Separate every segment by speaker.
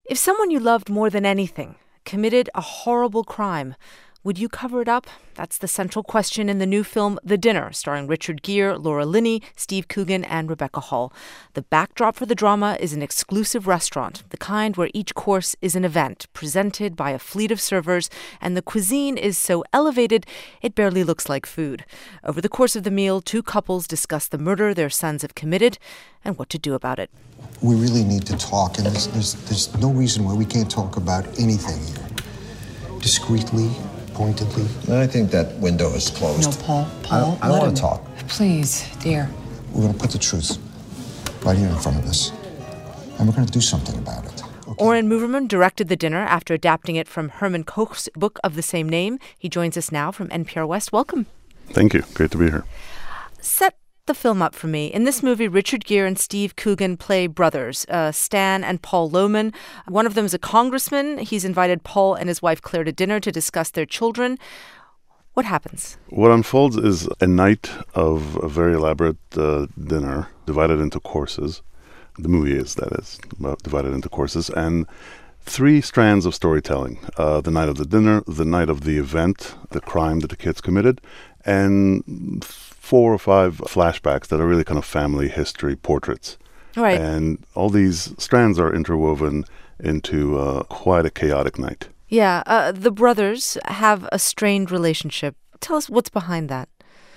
Speaker 1: If someone you loved more than anything committed a horrible crime, would you cover it up? That's the central question in the new film The Dinner, starring Richard Gere, Laura Linney, Steve Coogan, and Rebecca Hall. The backdrop for the drama is an exclusive restaurant, the kind where each course is an event presented by a fleet of servers, and the cuisine is so elevated it barely looks like food. Over the course of the meal, two couples discuss the murder their sons have committed and what to do about it.
Speaker 2: We really need to talk, and there's no reason why we can't talk about anything here. Discreetly, pointedly.
Speaker 3: I think that window is closed.
Speaker 4: No, Paul.
Speaker 3: I don't want to talk.
Speaker 4: Please, dear.
Speaker 2: We're going to put the truth right here in front of us, and we're going to do something about it. Okay?
Speaker 1: Oren Moverman directed The Dinner after adapting it from Herman Koch's book of the same name. He joins us now from NPR West. Welcome.
Speaker 5: Thank you. Great to be here.
Speaker 1: Set the film up for me. In this movie, Richard Gere and Steve Coogan play brothers, Stan and Paul Lohman. One of them is a congressman. He's invited Paul and his wife Claire to dinner to discuss their children. What happens?
Speaker 5: What unfolds is a night of a very elaborate dinner divided into courses. The movie is, that is, divided into courses. And three strands of storytelling. The night of the dinner, the night of the event, the crime that the kids committed, and 4 or 5 flashbacks that are really kind of family history portraits.
Speaker 1: Right.
Speaker 5: And all these strands are interwoven into quite a chaotic night.
Speaker 1: Yeah, the brothers have a strained relationship. Tell us what's behind that.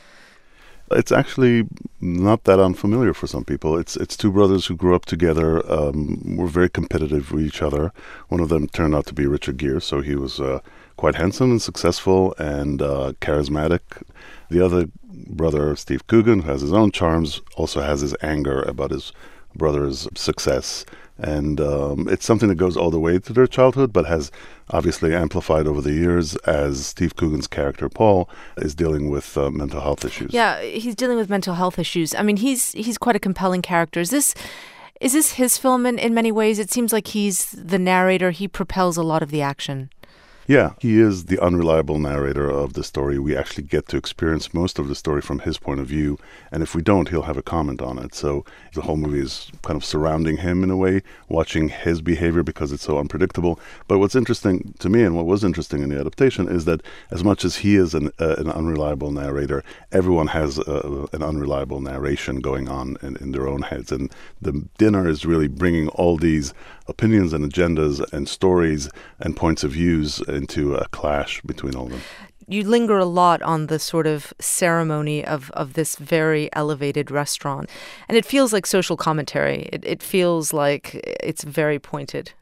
Speaker 5: It's actually not that unfamiliar for some people. It's two brothers who grew up together, were very competitive with each other. One of them turned out to be Richard Gere, so he was quite handsome and successful and charismatic. The other brother, Steve Coogan, who has his own charms, also has his anger about his brother's success. And it's something that goes all the way to their childhood, but has obviously amplified over the years as Steve Coogan's character, Paul, is dealing with mental health issues.
Speaker 1: Yeah, he's dealing with mental health issues. I mean, he's quite a compelling character. Is this his film in many ways? It seems like he's the narrator. He propels a lot of the action.
Speaker 5: Yeah, he is the unreliable narrator of the story. We actually get to experience most of the story from his point of view, and if we don't, he'll have a comment on it. So the whole movie is kind of surrounding him in a way, watching his behavior because it's so unpredictable. But what's interesting to me, and what was interesting in the adaptation, is that as much as he is an unreliable narrator, everyone has an unreliable narration going on in their own heads. And The Dinner is really bringing all these opinions and agendas and stories and points of views into a clash between all of them.
Speaker 1: You linger a lot on the sort of ceremony of this very elevated restaurant. And it feels like social commentary. It feels like it's very pointed.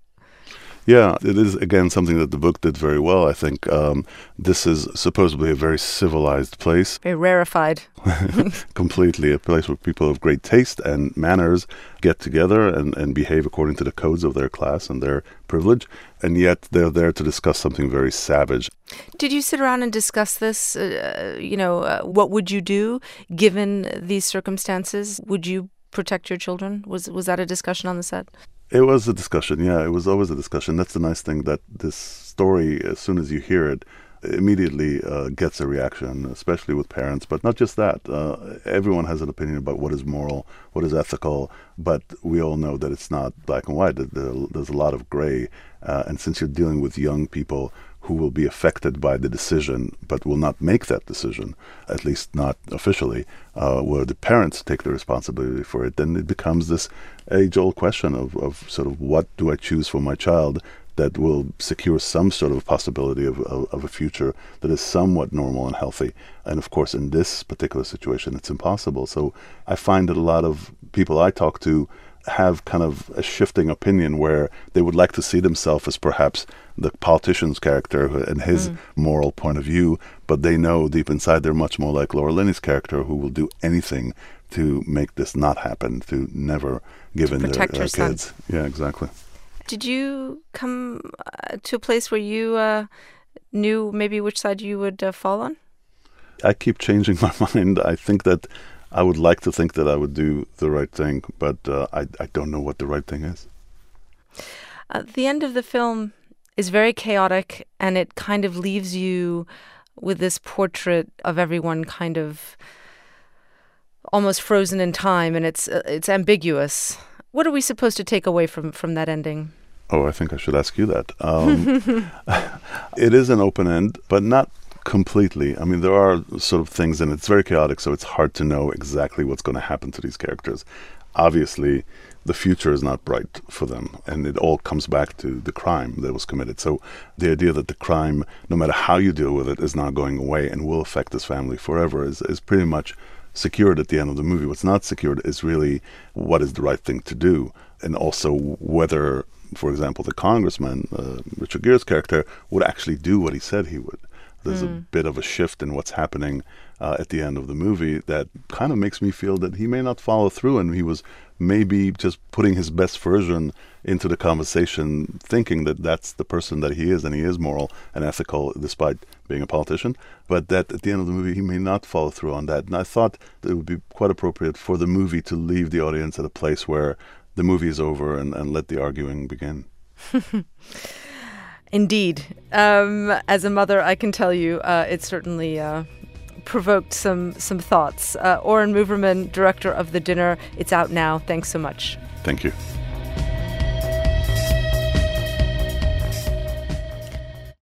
Speaker 5: Yeah, it is, again, something that the book did very well. I think this is supposedly a very civilized place.
Speaker 1: Very rarefied.
Speaker 5: Completely. A place where people of great taste and manners get together and behave according to the codes of their class and their privilege. And yet they're there to discuss something very savage.
Speaker 1: Did you sit around and discuss this? What would you do given these circumstances? Would you protect your children? Was that a discussion on the set?
Speaker 5: It was a discussion, yeah. It was always a discussion. That's the nice thing, that this story, as soon as you hear it, immediately gets a reaction, especially with parents. But not just that. Everyone has an opinion about what is moral, what is ethical, but we all know that it's not black and white. There's a lot of gray. And since you're dealing with young people who will be affected by the decision but will not make that decision, at least not officially, where the parents take the responsibility for it, then it becomes this age-old question of sort of what do I choose for my child that will secure some sort of possibility of a future that is somewhat normal and healthy. And of course, in this particular situation, it's impossible. So I find that a lot of people I talk to have kind of a shifting opinion where they would like to see themselves as perhaps the politician's character and his moral point of view, but they know deep inside they're much more like Laura Linney's character, who will do anything to make this not happen, to never give in their kids. Yeah, exactly.
Speaker 1: Did you come to a place where you knew maybe which side you would fall on?
Speaker 5: I keep changing my mind. I think that I would like to think that I would do the right thing, but I don't know what the right thing is.
Speaker 1: The end of the film is very chaotic, and it kind of leaves you with this portrait of everyone kind of almost frozen in time, and it's ambiguous. What are we supposed to take away from that ending?
Speaker 5: Oh, I think I should ask you that. It is an open end, but not completely. I mean, there are sort of things, and it's very chaotic, so it's hard to know exactly what's going to happen to these characters. Obviously, the future is not bright for them, and it all comes back to the crime that was committed. So the idea that the crime, no matter how you deal with it, is not going away and will affect this family forever is pretty much secured at the end of the movie. What's not secured is really what is the right thing to do, and also whether, for example, the congressman, Richard Gere's character, would actually do what he said he would. There's a bit of a shift in what's happening at the end of the movie that kind of makes me feel that he may not follow through, and he was maybe just putting his best version into the conversation, thinking that that's the person that he is, and he is moral and ethical despite being a politician, but that at the end of the movie he may not follow through on that. And I thought it would be quite appropriate for the movie to leave the audience at a place where the movie is over and let the arguing begin.
Speaker 1: Indeed. As a mother, I can tell you it certainly provoked some thoughts. Oren Moverman, director of The Dinner. It's out now. Thanks so much.
Speaker 5: Thank you.